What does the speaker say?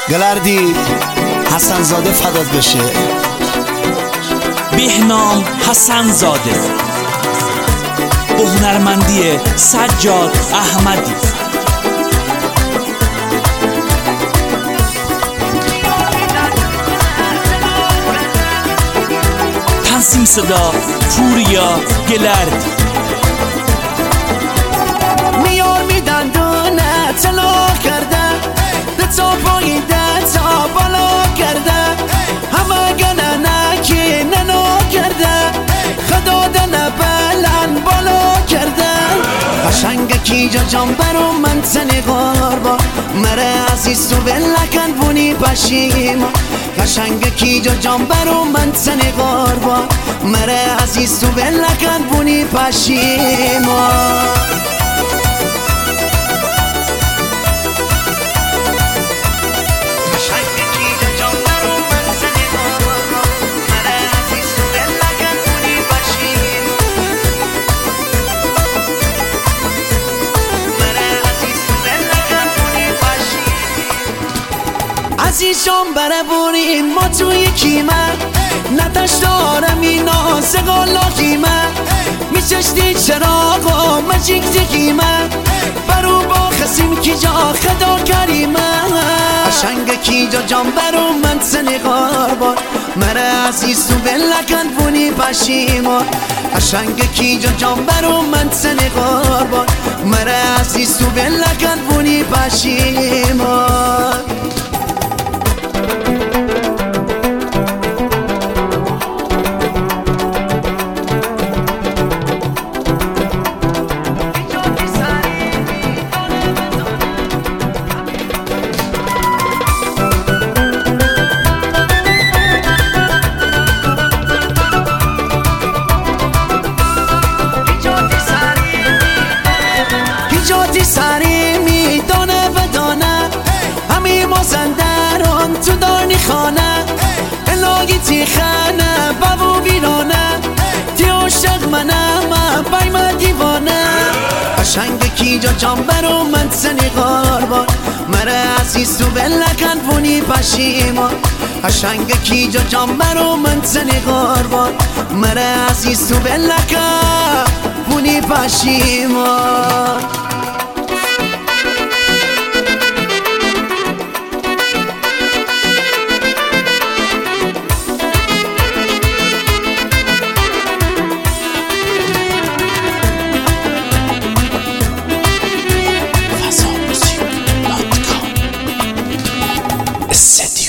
گلردی حسن زاده فدات بشه. بهنام حسن زاده با هنرمندی سجاد احمدی. تنظیم صدا پوریا گلردی. میار میدن دونه طلا کرده تا پایین تا بالا کرده همه گنه نکی ننا کرده خدا دنه بلند بالا کرده قشنگه کی جا جان برو من تنی غاربا مره عزیز تو بلکن بونی پشیما قشنگه کی جا جان برو من تنی غاربا مره عزیز تو بلکن بونی پشیما. عزیزم بره بوریم ما توی کیمه نتش دارم اینا سگالا کیمه میچشتی چراغ و مجیک دیگیمه برو با خسیم کی جا خدا کریمه قشنگ کی جا جان برو من سنی غاربار مره عزیز تو بلکن بونی پشیما قشنگ کی جا جان برو من سنی غاربار مره عزیز تو بلکن بونی پشیما. سری میدانه و دانه همین مازندران تو دانی خانه الهی تی خانه بابو بیرانه تی عاشق منم بایم دیوانه قشنگ کی جا جان برو من سنی غاربار مره عزیز تو بلکن بونی پشیما قشنگ کی جا جان برو من سنی غاربار مره عزیز تو بلکن بونی پشیما. City.